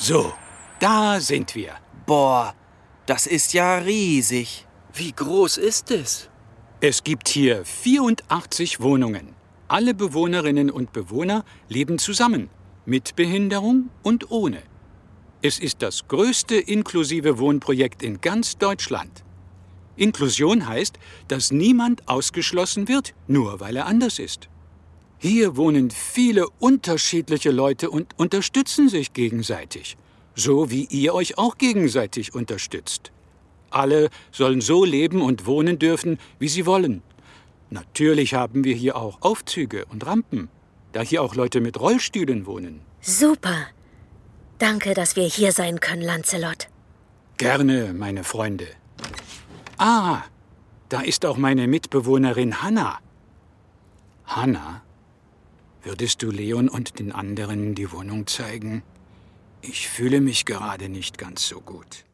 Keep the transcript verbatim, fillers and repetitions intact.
So, da sind wir. Boah, das ist ja riesig. Wie groß ist es? Es gibt hier vierundachtzig Wohnungen. Alle Bewohnerinnen und Bewohner leben zusammen, mit Behinderung und ohne. Es ist das größte inklusive Wohnprojekt in ganz Deutschland. Inklusion heißt, dass niemand ausgeschlossen wird, nur weil er anders ist. Hier wohnen viele unterschiedliche Leute und unterstützen sich gegenseitig, so wie ihr euch auch gegenseitig unterstützt. Alle sollen so leben und wohnen dürfen, wie sie wollen. Natürlich haben wir hier auch Aufzüge und Rampen, da hier auch Leute mit Rollstühlen wohnen. Super. Danke, dass wir hier sein können, Lancelot. Gerne, meine Freunde. Ah, da ist auch meine Mitbewohnerin Hannah. Hannah, würdest du Leon und den anderen die Wohnung zeigen? Ich fühle mich gerade nicht ganz so gut.